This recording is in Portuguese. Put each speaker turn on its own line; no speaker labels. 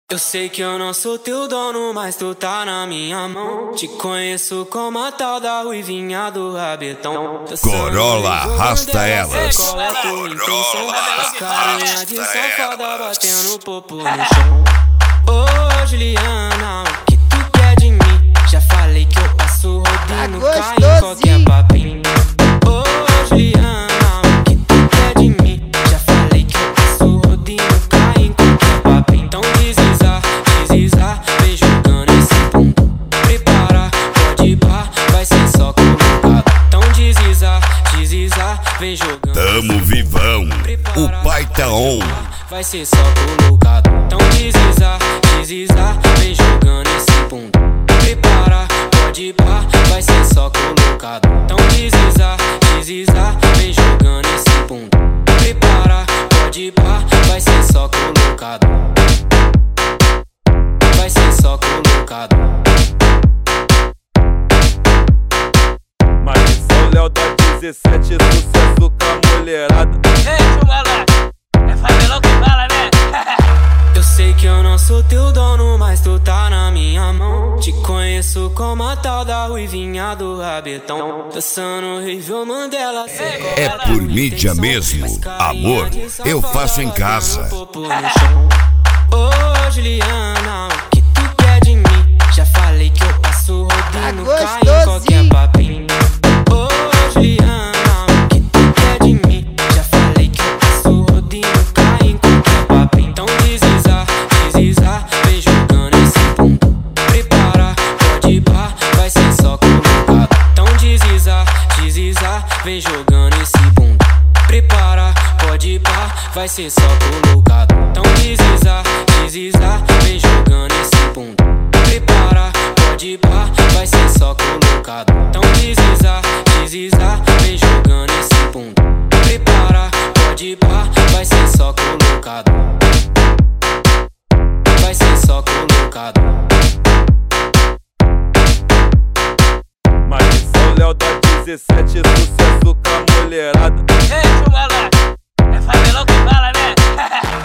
Eu sei que eu não sou teu dono, mas tu tá na minha mão. Te conheço como a tal da ruivinha do rabetão.
Corolla arrasta elas.
Qual é a tua intenção? As carinha de safada batendo o popo no chão. Ô Juliana, o que tu quer de mim? Já falei que eu passo rodinho, cai em qualquer papinho. Ô Juliana, o que tu quer de mim? Já falei que eu passo rodinho, cai em qualquer papinho. Então deslizar, vem jogando esse bumbum. Prepara, pode ir pá, vai ser só colocado. Então deslizar, vem jogando.
Tamo vivão, o pai tá on.
Vai ser só colocado. Então deslizar, vem jogando esse bumbum. Prepara, pode ir pá, vai ser só colocado. Então deslizar, vem jogando esse bumbum. Prepara, pode ir pá, vai ser só colocado. Vai ser só colocado.
Maldição Léo da 17, sucesso com a mulherada.
Ei, moleque, é favelão que fala, né?
Eu sei que eu não sou teu dono, mas tu tá na minha mão. Te conheço como a tal da ruivinha do rabetão. Dançando Rível Mandela.
É por mídia mesmo, amor, eu faço em casa.
Ô Juliana, o que tu quer de mim? Já falei que eu passo rodinho, cai em qualquer papinho. Ô Juliana, o que tu quer de mim? Já falei que eu passo rodinho, cai em qualquer papinho. Então deslizar, vem jogando esse bumbum. Prepara, pode ir pá, vai ser só colocado. Então deslizar, vem jogando esse bumbum. Prepara, pode ir pá, vai ser só colocado. Então deslizar, vem jogando esse bumbum. Prepara, pode ir pá, vai ser só colocado. Então deslizar, vem jogando esse bumbum. Prepara, pode ir pá, vai ser só colocado. Vai ser só colocado.
Maldição Léo da 17, sucesso com a mulherada.
Ei, moleque, é favelão que fala, né?